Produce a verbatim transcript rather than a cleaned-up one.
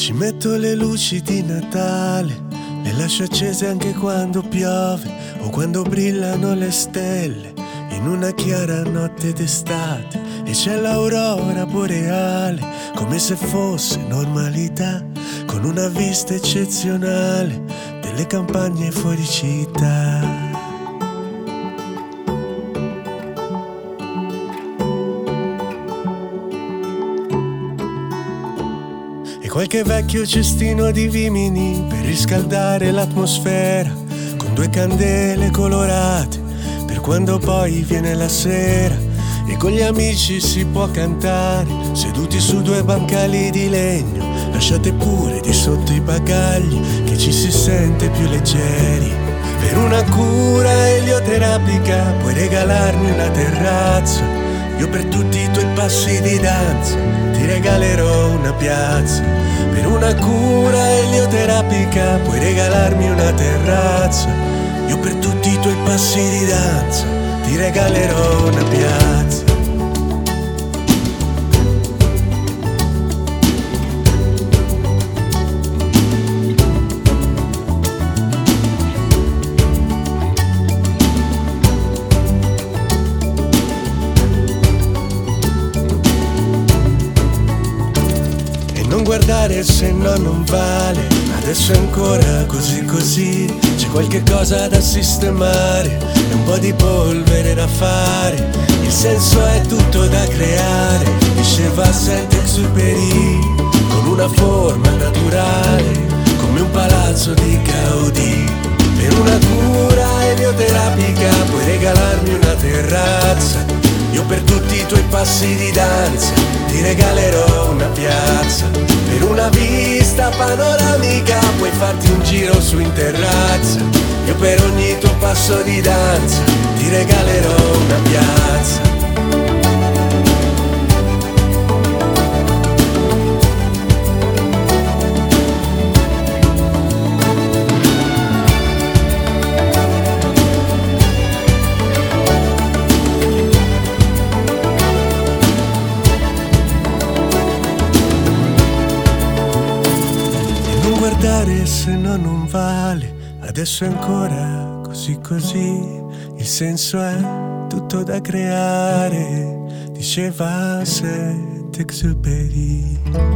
Ci metto le luci di Natale, le lascio accese anche quando piove o quando brillano le stelle in una chiara notte d'estate. E c'è l'aurora boreale, come se fosse normalità, con una vista eccezionale delle campagne fuori città. Qualche vecchio cestino di vimini per riscaldare l'atmosfera, con due candele colorate per quando poi viene la sera e con gli amici si può cantare seduti su due bancali di legno. Lasciate pure di sotto i bagagli che ci si sente più leggeri. Per una cura elioterapica puoi regalarmi una terrazza, io per tutti i tuoi passi di danza ti regalerò una piazza. Per una cura elioterapica puoi regalarmi una terrazza, io per tutti i tuoi passi di danza ti regalerò una piazza. Non guardare se no non vale, adesso è ancora così così. C'è qualche cosa da sistemare e un po' di polvere da fare. Il senso è tutto da creare, diceva Saint-Exupéry, con una forma naturale, come un palazzo di Gaudì. Per una cura elioterapica puoi regalarmi una terrazza, io per tutti i tuoi passi di danza ti regalerò una piazza. Per una vista panoramica puoi farti un giro su in terrazza, io per ogni tuo passo di danza ti regalerò una piazza. Guardare se no non vale, adesso è ancora così così. Il senso è tutto da creare, diceva Saint-Exupéry.